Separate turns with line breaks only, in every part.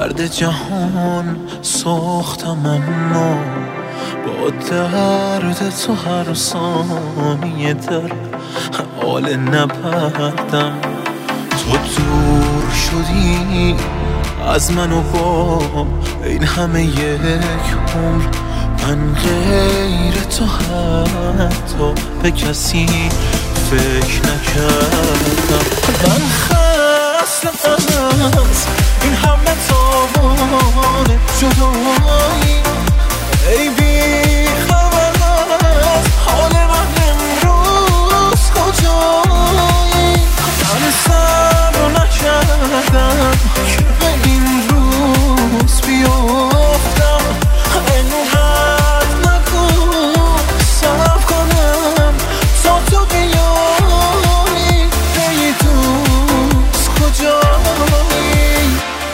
درد جهان ساختم اما با درد تو هر ثانیه در حال نبردم. تو دور شدی از من و با این همه یک عمر، من غیر تو حتی به کسی فکر نکردم. من خستم از این همه تاوان جدایی، ای بی خبر از حال من امروز کجایی. من صبر نکردم که به این روز بیافتم، اینقدر نکن صبر کنم تا تو بیایی. ای دوست کجایی؟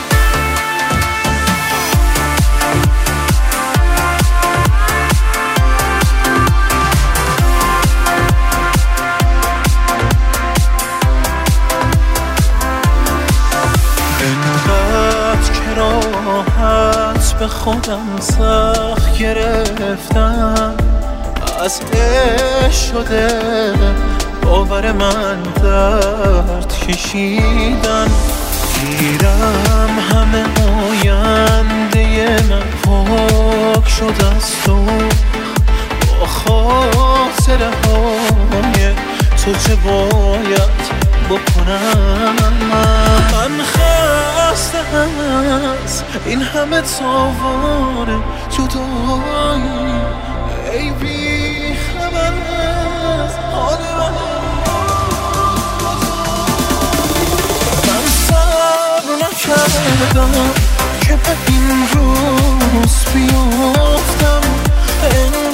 راحت به خودم سخت گرفتم، از عشق شده باور من درد کشیدن. گیرم همه آینده من پاک شد از تو، با خاطره های تو چه باید بکنم؟ من خستم از این همه تاوان جدایی، ای بی خبر از حال من صبر نکردم که به این روز بیافتم.